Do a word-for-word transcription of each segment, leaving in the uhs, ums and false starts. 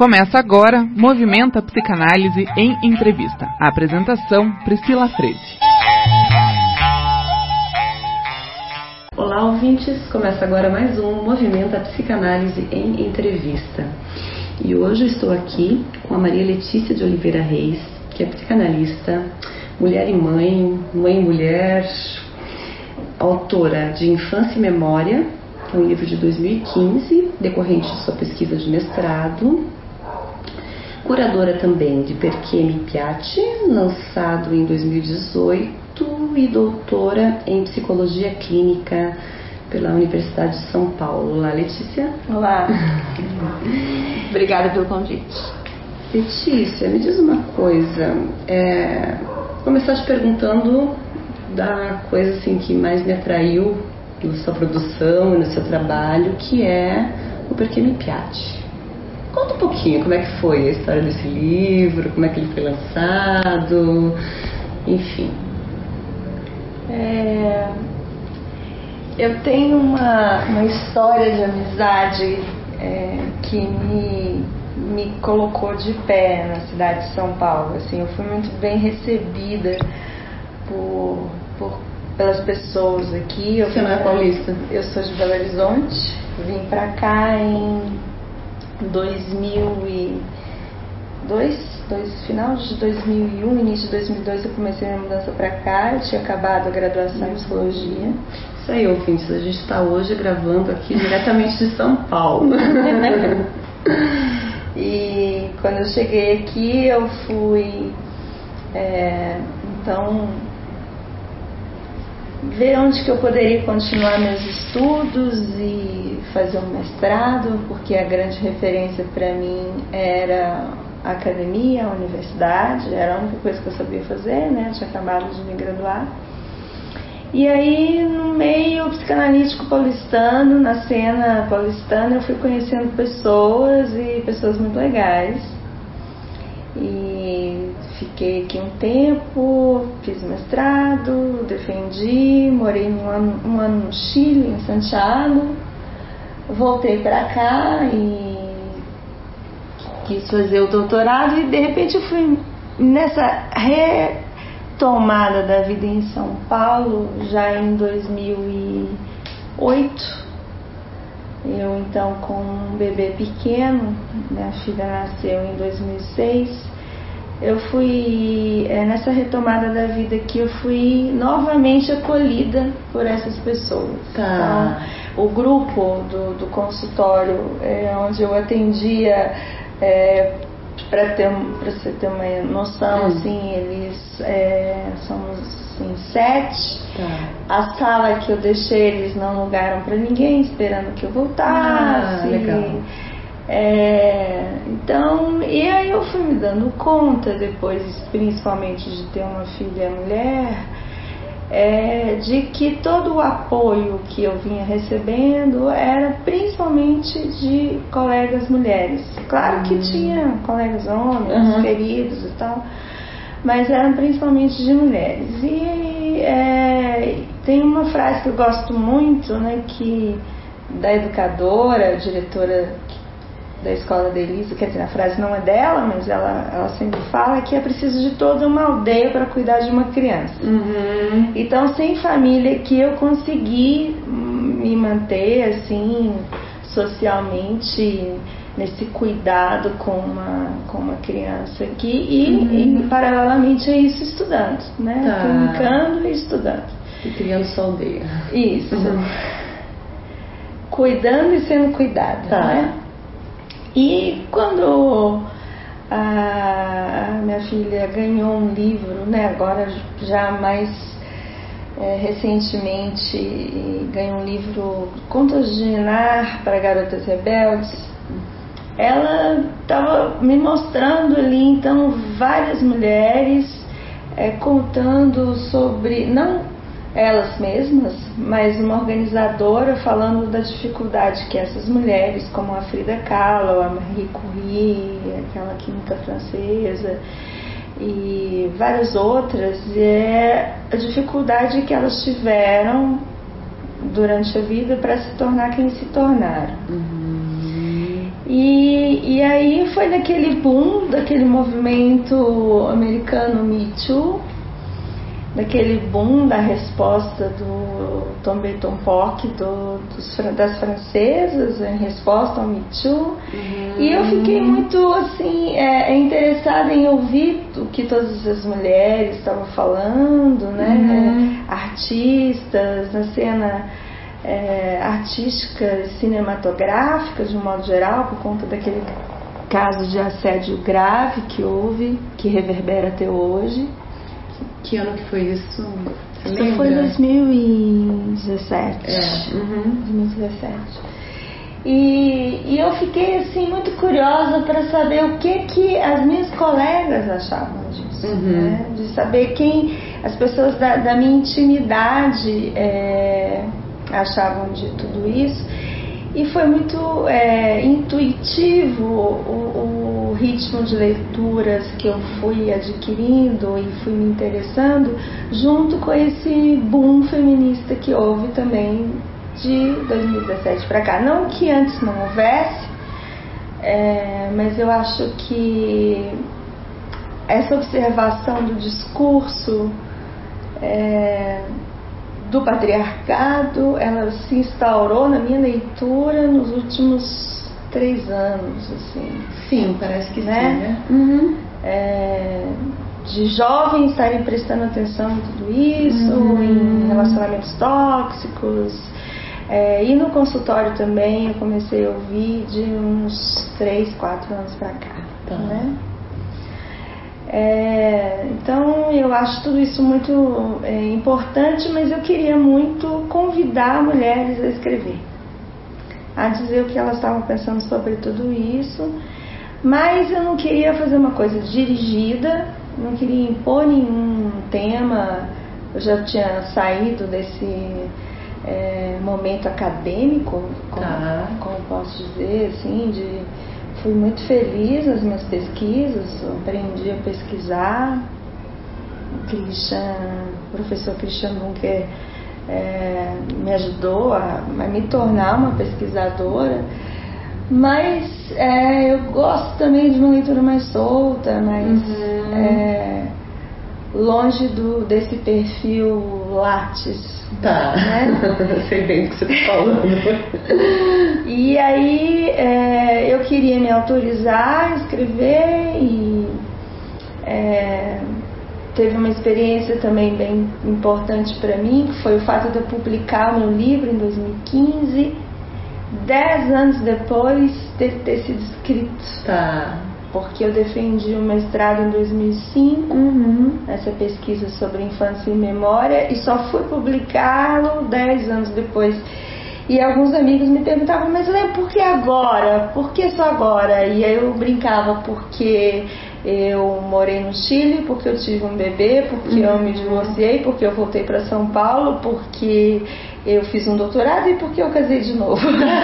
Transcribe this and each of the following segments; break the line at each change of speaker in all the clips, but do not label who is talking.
Começa agora Movimenta Psicanálise em Entrevista. A apresentação, Priscila Freire.
Olá, ouvintes. Começa agora mais um Movimenta Psicanálise em Entrevista. E hoje eu estou aqui com a Maria Letícia de Oliveira Reis, que é psicanalista, mulher e mãe, mãe e mulher, autora de Infância e Memória, que é um livro de dois mil e quinze, decorrente de sua pesquisa de mestrado, curadora também de Perché mi piace, lançado em dois mil e dezoito, e doutora em Psicologia Clínica pela Universidade de São Paulo. Olá, Letícia.
Olá. Obrigada pelo convite.
Letícia, me diz uma coisa. É, vou começar te perguntando da coisa assim, que mais me atraiu na sua produção e no seu trabalho, que é o Perché mi piace. Conta um pouquinho como é que foi a história desse livro, como é que ele foi lançado, enfim.
É, eu tenho uma, uma história de amizade é, que me, me colocou de pé na cidade de São Paulo. Assim, eu fui muito bem recebida por, por, pelas pessoas aqui. Eu
Você não é paulista?
Eu sou de Belo Horizonte, vim pra cá em dois mil e dois, dois, final de dois mil e um, início de dois mil e dois eu comecei a mudança pra cá. Eu tinha acabado a graduação em Psicologia.
Isso aí, ouvintes, a gente está hoje gravando aqui diretamente de São Paulo.
E quando eu cheguei aqui eu fui é, então ver onde que eu poderia continuar meus estudos e fazer um mestrado, porque a grande referência para mim era a academia, a universidade, era a única coisa que eu sabia fazer, né? Eu tinha acabado de me graduar. E aí, no meio psicanalítico paulistano, na cena paulistana, eu fui conhecendo pessoas e pessoas muito legais. E fiquei aqui um tempo, fiz mestrado, defendi, morei um ano, um ano no Chile, em Santiago, voltei para cá e quis fazer o doutorado e de repente eu fui nessa retomada da vida em São Paulo já em dois mil e oito. Eu então com um bebê pequeno, minha filha nasceu em dois mil e seis, eu fui, é, nessa retomada da vida que eu fui novamente acolhida por essas pessoas.
Tá.
Então, o grupo do, do consultório é, onde eu atendia, é, para ter, para você ter uma noção, hum. assim, eles é, somos assim, sete.
Tá.
A sala que eu deixei eles não alugaram para ninguém, esperando que eu voltasse.
Ah, legal.
É, então, e aí eu fui me dando conta depois, principalmente de ter uma filha mulher, é, de que todo o apoio que eu vinha recebendo era principalmente de colegas mulheres. Claro uhum. que tinha colegas homens, uhum. queridos e tal, mas eram principalmente de mulheres. E é, tem uma frase que eu gosto muito, né, que da educadora, diretora da escola da Elisa, quer dizer, a frase não é dela, mas ela, ela sempre fala que é preciso de toda uma aldeia para cuidar de uma criança.
Uhum.
Então, sem família que eu consegui me manter assim socialmente nesse cuidado com uma, com uma criança aqui e, uhum. e paralelamente a isso estudando, né?
Tá.
Comunicando e estudando.
E criando sua aldeia.
Isso.
Uhum.
Cuidando e sendo cuidada,
tá.
né? E quando a minha filha ganhou um livro, né, agora já mais é, recentemente, ganhou um livro Contos de Ninar para Garotas Rebeldes, ela estava me mostrando ali, então, várias mulheres é, contando sobre, não elas mesmas, mas uma organizadora falando da dificuldade que essas mulheres, como a Frida Kahlo, a Marie Curie, aquela química francesa e várias outras, é a dificuldade que elas tiveram durante a vida para se tornar quem se tornaram.
Uhum.
E, e aí foi naquele boom, daquele movimento americano Me Too, daquele boom da resposta do Tombé Tompok, do, dos, das francesas em resposta ao Me Too. Uhum. E eu fiquei muito assim, é, interessada em ouvir o que todas as mulheres estavam falando, né? Uhum. Artistas, na cena é, artística, cinematográfica de um modo geral, por conta daquele caso de assédio grave que houve, que reverbera até hoje.
Que ano que foi isso? Você
Isso
lembra?
foi dois mil e dezessete.
É. Uhum.
dois mil e dezessete. E, e eu fiquei assim muito curiosa para saber o que que as minhas colegas achavam disso, uhum. né? De saber quem as pessoas da, da minha intimidade é, achavam de tudo isso. E foi muito é, intuitivo o, o ritmo de leituras que eu fui adquirindo e fui me interessando, junto com esse boom feminista que houve também de dois mil e dezessete para cá. Não que antes não houvesse, é, mas eu acho que essa observação do discurso é, do patriarcado, ela se instaurou na minha leitura nos últimos três anos, assim.
Sim, parece que
né?
sim, né? Uhum.
É, de jovens estarem prestando atenção em tudo isso, uhum. em relacionamentos tóxicos. É, e no consultório também eu comecei a ouvir de uns três, quatro anos pra cá, tá. né? É, então eu acho tudo isso muito é, importante, mas eu queria muito convidar mulheres a escrever, a dizer o que elas estavam pensando sobre tudo isso, mas eu não queria fazer uma coisa dirigida, não queria impor nenhum tema. Eu já tinha saído desse é, momento acadêmico, como, tá. como posso dizer, assim, de fui muito feliz nas minhas pesquisas, aprendi a pesquisar. O Christian, o professor Christian Bunker é, me ajudou a, a me tornar uma pesquisadora, mas é, eu gosto também de uma leitura mais solta, mais uhum. é, longe do, desse perfil Lattes.
Tá, né? Sei bem o que você está falando.
E aí é, eu queria me autorizar a escrever e é, teve uma experiência também bem importante para mim, que foi o fato de eu publicar o meu livro em dois mil e quinze, dez anos depois de ter sido escrito.
Tá.
Porque eu defendi o mestrado em dois mil e cinco,
uhum.
essa pesquisa sobre infância e memória, e só fui publicá-lo dez anos depois. E alguns amigos me perguntavam, mas Lê, por que agora? Por que só agora? E aí eu brincava, porque eu morei no Chile, porque eu tive um bebê, porque uhum. eu me divorciei, porque eu voltei para São Paulo, porque eu fiz um doutorado e porque eu casei de novo.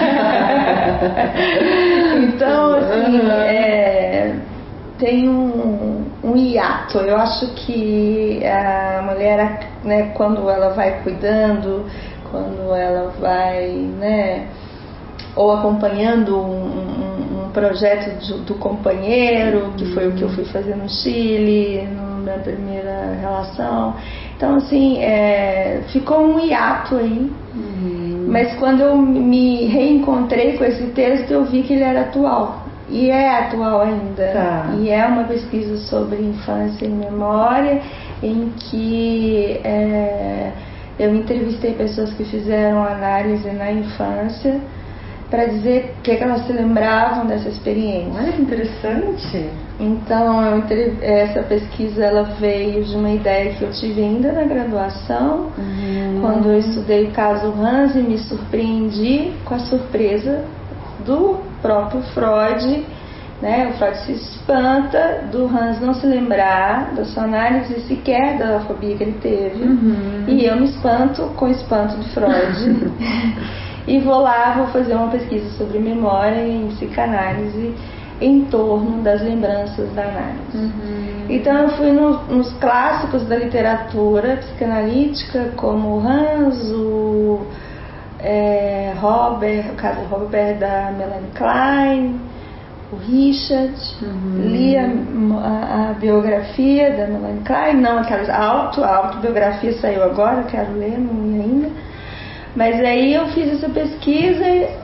Então, assim, é, tem um, um hiato. Eu acho que a mulher, né, quando ela vai cuidando, quando ela vai, né, ou acompanhando um, um, um projeto de, do companheiro, que foi o que eu fui fazer no Chile, no, na primeira relação. Então, assim, é, ficou um hiato aí. Uhum. Mas quando eu me reencontrei com esse texto, eu vi que ele era atual. E é atual ainda.
Tá.
E é uma pesquisa sobre infância e memória, em que é, eu entrevistei pessoas que fizeram análise na infância para dizer o que, que elas se lembravam dessa experiência.
Olha que interessante.
Então, eu, essa pesquisa ela veio de uma ideia que eu tive ainda na graduação, uhum. quando eu estudei o caso Hans e me surpreendi com a surpresa do próprio Freud, né? O Freud se espanta do Hans não se lembrar da sua análise sequer da fobia que ele teve, uhum. e eu me espanto com o espanto de Freud. E vou lá, vou fazer uma pesquisa sobre memória em psicanálise em torno das lembranças da análise. Uhum. Então eu fui no, nos clássicos da literatura psicanalítica, como o Hans, o, é, Robert, o caso Robert da Melanie Klein, o Richard, uhum. li a, a, a biografia da Melanie Klein, não aquela auto, a autobiografia saiu agora, quero ler, não li ainda. Mas aí eu fiz essa pesquisa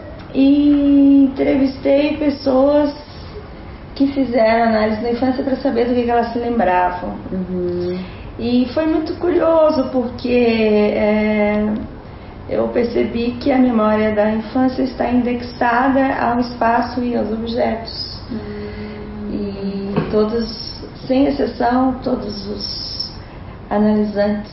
e entrevistei pessoas que fizeram análise da infância para saber do que, que elas se lembravam. Uhum. E foi muito curioso porque é, eu percebi que a memória da infância está indexada ao espaço e aos objetos. Uhum. E todos, sem exceção, todos os analisantes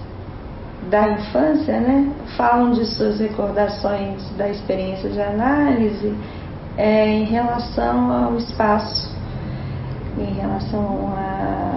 da infância, né, falam de suas recordações da experiência de análise é, em relação ao espaço, em relação a,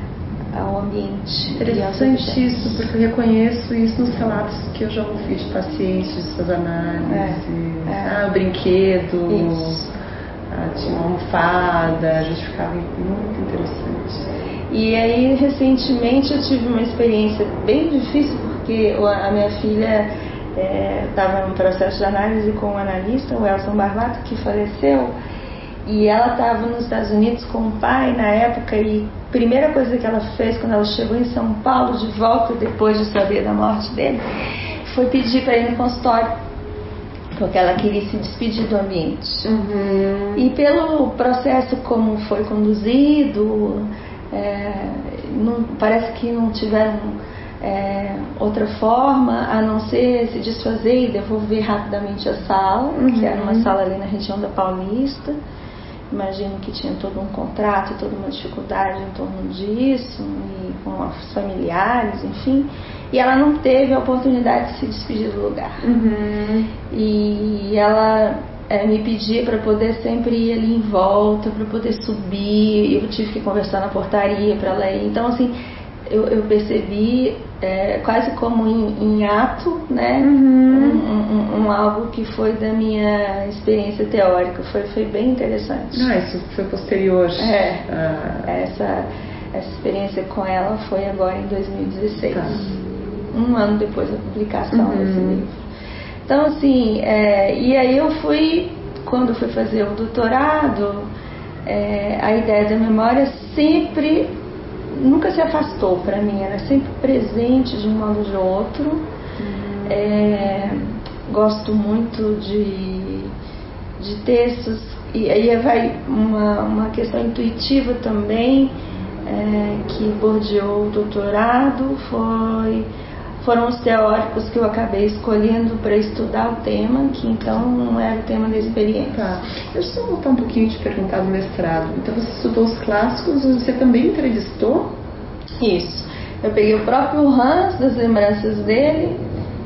ao ambiente.
Interessante isso, porque eu reconheço isso nos relatos que eu já ouvi de pacientes, de suas análises. É, é. Ah, o brinquedo, ah, tinha uma almofada, a gente ficava muito interessante.
E aí, recentemente, eu tive uma experiência bem difícil, porque a minha filha estava é, num processo de análise com um analista, o Elson Barbato, que faleceu, e ela estava nos Estados Unidos com o pai na época, e a primeira coisa que ela fez quando ela chegou em São Paulo, de volta, depois de saber da morte dele, foi pedir para ir no consultório, porque ela queria se despedir do ambiente. Uhum. E pelo processo como foi conduzido, É, não, parece que não tiveram é, outra forma a não ser se desfazer e devolver rapidamente a sala, uhum. que era uma sala ali na região da Paulista. Imagino que tinha todo um contrato, toda uma dificuldade em torno disso, e com os familiares, enfim. E ela não teve a oportunidade de se despedir do lugar. Uhum. E ela É, me pedia para poder sempre ir ali em volta, para poder subir. Eu tive que conversar na portaria para ela ir. Então, assim, eu, eu percebi é, quase como em, em ato, né? Uhum. um, um, um algo que foi da minha experiência teórica. Foi, foi bem interessante.
Ah, isso foi posterior.
É, ah. essa, essa experiência com ela foi agora em dois mil e dezesseis. Tá. Um ano depois da publicação uhum. desse livro. Então, assim, é, e aí eu fui, quando fui fazer o doutorado, é, a ideia da memória sempre, nunca se afastou para mim, era sempre presente de um modo ou de outro. Uhum. É, gosto muito de, de textos, e aí vai uma, uma questão intuitiva também, é, que bordeou o doutorado, foi... foram os teóricos que eu acabei escolhendo para estudar o tema, que então não era o tema da experiência.
Tá. Deixa eu só voltar um pouquinho e te perguntar do mestrado. Então você estudou os clássicos, você também entrevistou?
Isso. Eu peguei o próprio Hans, das lembranças dele,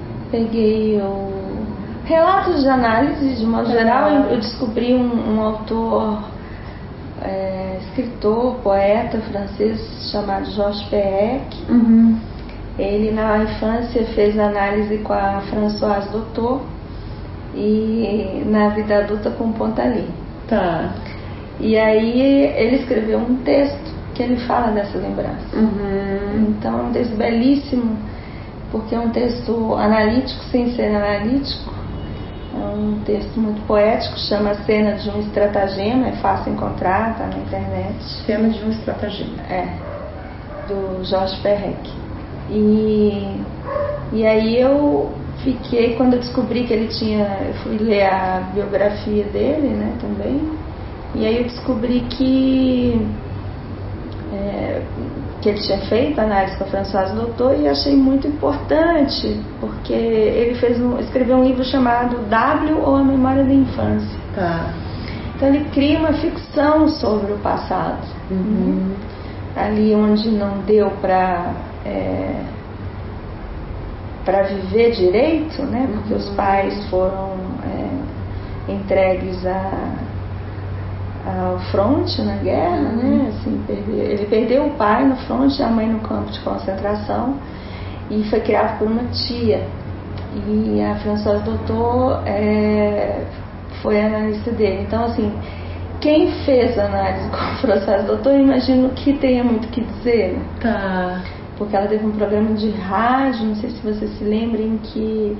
peguei o relatos de análise, de modo é. geral. Eu descobri um, um autor, é, escritor, poeta francês chamado Georges Perec. Uhum. Ele, na infância, fez análise com a Françoise Doutor e na vida adulta com Pontalí.
Tá.
E aí ele escreveu um texto que ele fala dessa lembrança. Uhum. Então é um texto belíssimo, porque é um texto analítico sem ser analítico. É um texto muito poético, chama Cena de um Estratagema, é fácil encontrar, tá na internet.
Cena de um Estratagema.
É, do Georges Perec. E, e aí eu fiquei, quando eu descobri que ele tinha, eu fui ler a biografia dele, né, também, e aí eu descobri que é, que ele tinha feito análise com a Françoise Doutor, e achei muito importante, porque ele fez um, escreveu um livro chamado W ou a Memória da Infância.
Tá.
Então ele cria uma ficção sobre o passado. Uhum. Ali onde não deu para é, para viver direito, né? Porque uhum. os pais foram é, entregues a, ao fronte na guerra, uhum. né? Assim, perdeu, ele perdeu o pai no fronte, a mãe no campo de concentração, e foi criado por uma tia. E a Françoise Doutor é, foi a analista dele. Então, assim, quem fez a análise com a Françoise Doutor, eu imagino que tenha muito o que dizer, né?
Tá.
Porque ela teve um programa de rádio, não sei se vocês se lembram, em que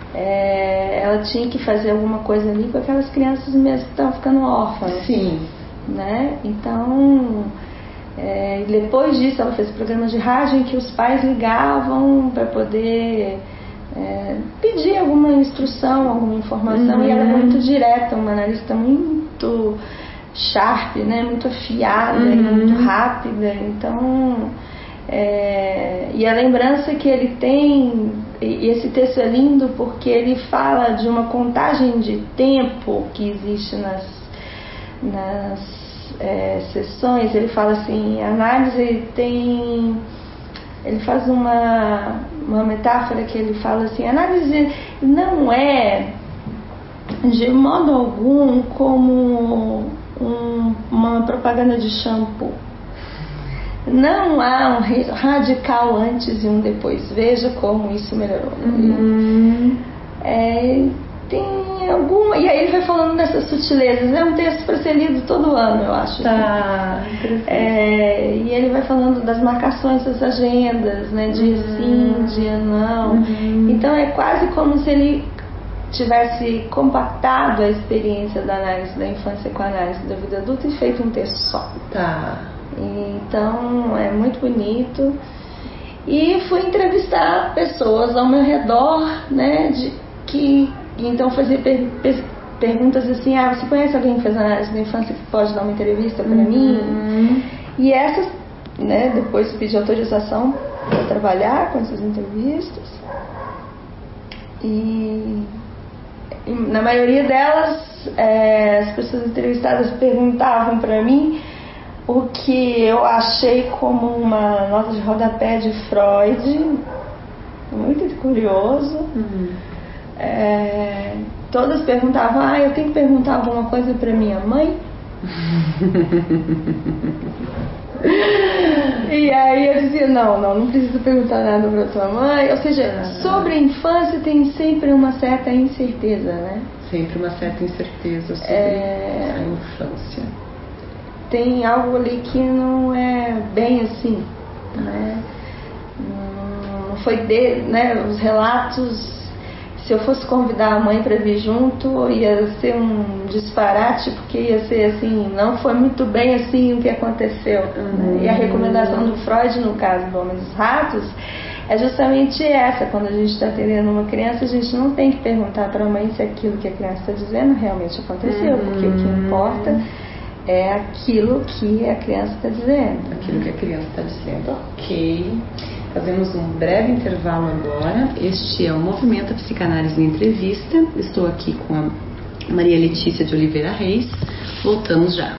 é, ela tinha que fazer alguma coisa ali com aquelas crianças mesmo que estavam ficando órfãs.
Sim.
Né? Então, é, depois disso ela fez programas de rádio em que os pais ligavam para poder é, pedir alguma instrução, alguma informação, uhum. E ela é muito direta, uma analista muito sharp, né? Muito afiada, uhum. E muito rápida. Então, é, e a lembrança que ele tem, e esse texto é lindo porque ele fala de uma contagem de tempo que existe nas, nas é, sessões. Ele fala assim, a análise tem, ele faz uma, uma metáfora que ele fala assim, a análise não é de modo algum como um, uma propaganda de shampoo. Não há um radical antes e um depois. Veja como isso melhorou. Uhum. É, tem alguma. E aí ele vai falando dessas sutilezas. É um texto para ser lido todo ano, eu acho.
Tá.
É, e ele vai falando das marcações das agendas, né? Dia uhum. sim, dia não. Uhum. Então é quase como se ele tivesse compactado a experiência da análise da infância com a análise da vida adulta e feito um texto só.
Tá.
Então é muito bonito. E fui entrevistar pessoas ao meu redor, né, de, que então fazer per, per, perguntas assim, ah, você conhece alguém que fez análise da infância que pode dar uma entrevista para uhum. mim? E essas, né, depois pedi autorização para trabalhar com essas entrevistas. E, e na maioria delas, é, as pessoas entrevistadas perguntavam para mim o que eu achei como uma nota de rodapé de Freud, muito curioso. Uhum. É, todas perguntavam, ah, eu tenho que perguntar alguma coisa para minha mãe? E aí eu dizia, não, não, não preciso perguntar nada para tua mãe. Ou seja, ah. sobre a infância tem sempre uma certa incerteza, né?
Sempre uma certa incerteza sobre é... a infância.
Tem algo ali que não é bem assim, né? Não foi de, né? Os relatos, se eu fosse convidar a mãe para vir junto, ia ser um disparate, porque ia ser assim, não foi muito bem assim o que aconteceu. Uhum. Né? E a recomendação do Freud, no caso do Homem dos Ratos, é justamente essa. Quando a gente está atendendo uma criança, a gente não tem que perguntar para a mãe se aquilo que a criança está dizendo realmente aconteceu, uhum. porque o que importa é aquilo que a criança está dizendo.
Aquilo que a criança está dizendo. Ok. Fazemos um breve intervalo agora. Este é o Movimento Psicanálise em Entrevista. Estou aqui com a Maria Letícia de Oliveira Reis. Voltamos já.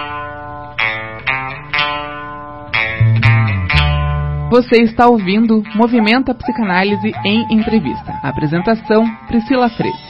Você está ouvindo Movimento Psicanálise em Entrevista. Apresentação: Priscila Freire.